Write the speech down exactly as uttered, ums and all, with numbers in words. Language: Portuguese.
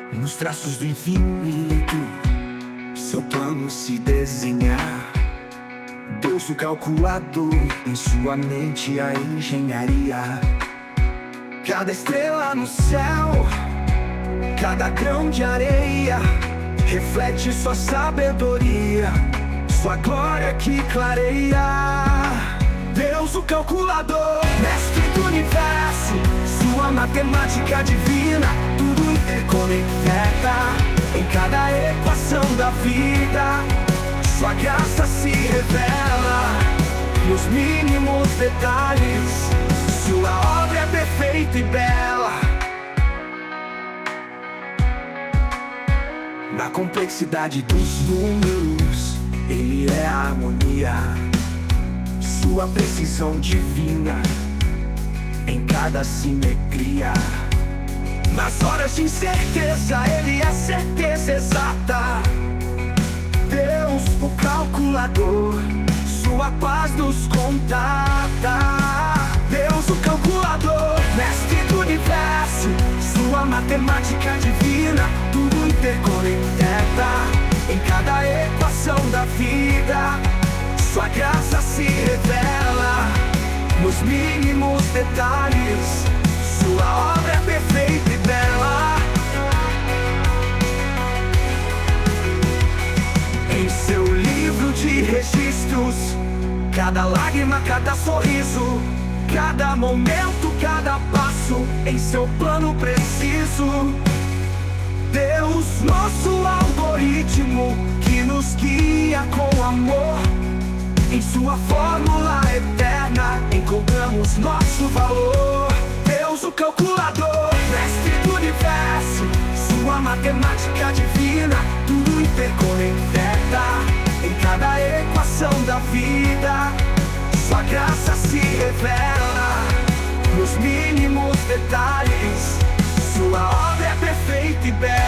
Nos traços do infinito, seu plano se desenhar. Deus o calculador, em sua mente a engenharia. Cada estrela no céu, cada grão de areia, reflete sua sabedoria, sua glória que clareia. Deus o calculador, mestre do universo, sua matemática divina, tudo interconecta em cada equação da vida. Sua graça se revela nos mínimos detalhes, sua obra é perfeita e bela. Na complexidade dos números, ele é a harmonia, sua precisão divina em cada simetria. Nas horas de incerteza, ele é a certeza exata. Deus, o calculador, sua paz nos contata. Deus, o calculador, mestre do universo, sua matemática divina, tudo interconecta em cada equação da vida. Sua graça se revela nos mínimos detalhes, sua obra é perfeita e bela. Em seu livro de registros, cada lágrima, cada sorriso, cada momento, cada passo, em seu plano preciso. Deus, nosso algoritmo, que nos guia com amor. Em sua fórmula eterna, encontramos nosso valor. Deus, o calculador, mestre do universo, sua matemática divina, tudo interconecta em cada equação da vida. Sua graça se revela nos mínimos detalhes, sua obra é perfeita e bela.